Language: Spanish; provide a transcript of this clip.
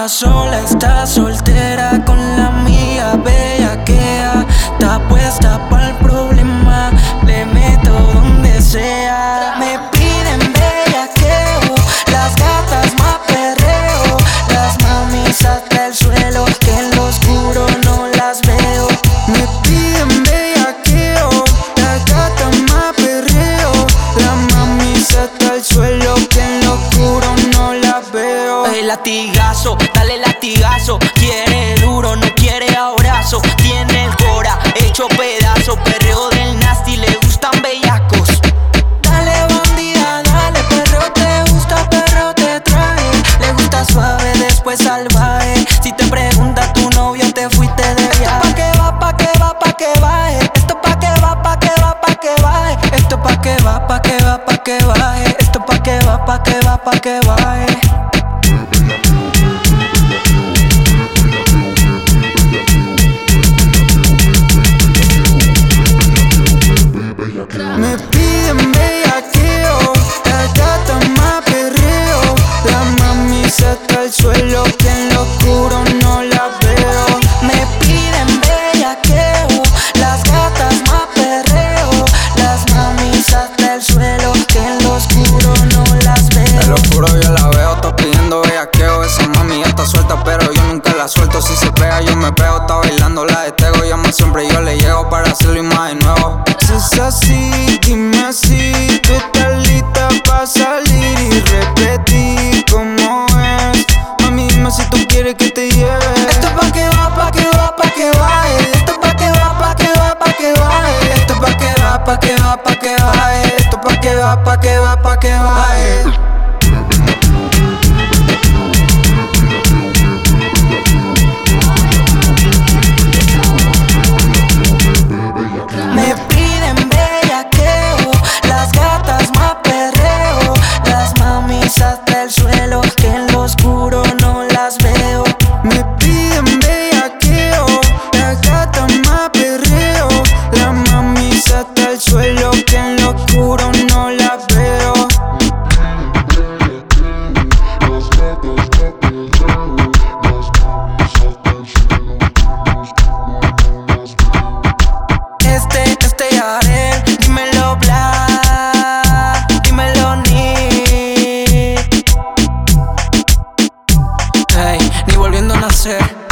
anda sola, está soltera con la amiga bellaquea. Está puesta pa'l problema, le meto donde sea. Me piden bellaqueo, las gatas más perreo, las mamis hasta el suelo, que en lo oscuro no las veo. Me piden bellaqueo, las gatas más perreo, las mamis hasta el suelo, que en lo oscuro no las veo. El latigazo, dale latigazo, quiere duro, no quiere abrazo. Tiene el cora hecho pedazo, perreo del nasty, le gustan bellacos. Dale bandida, dale perreo, te gusta, perreo te trae. Le gusta suave, después salvaje. Si te pregunta tu novio, te fuiste de viaje. Esto pa' que va, pa' que baje. Esto pa' que va, pa' que va, pa' que baje. Esto pa' que va, pa' que va, pa' que baje. Esto pa' que va, pa' que va, pa' que baje. Me piden bellaqueo, las gatas más perreo, las mamis hasta el suelo, que en lo oscuro no las veo. Me piden bellaqueo, las gatas más perreo, las mamis hasta el suelo, que en lo oscuro no las veo. En lo oscuro yo la veo, está pidiendo bellaqueo. Esa mami ya está suelta, pero yo nunca la suelto. Si se pega yo me pego, está bailando la destego. Llama siempre, yo le llego para hacerlo y más de nuevo. Si es así, dime así, tú estás lista pa' salir y repetir cómo es. Mami, dime si tú quieres que te lleve. Esto pa' que va, pa' que va, pa' que baje. Esto pa' que va, pa' que va, pa' que baje. Esto pa' que va, pa' que va, pa' que baje. Esto pa' que va, pa' que va, pa' que baje. Me piden bellaqueo, las gatas más perreo, las mamis hasta el suelo, que en lo oscuro no las veo. Me piden bellaqueo, las gatas más perreo, las mamis hasta el suelo, que en lo oscuro no las veo. Este Yarel, dímelo Bla, dímelo Ni. Hey, ni volviendo a nacer.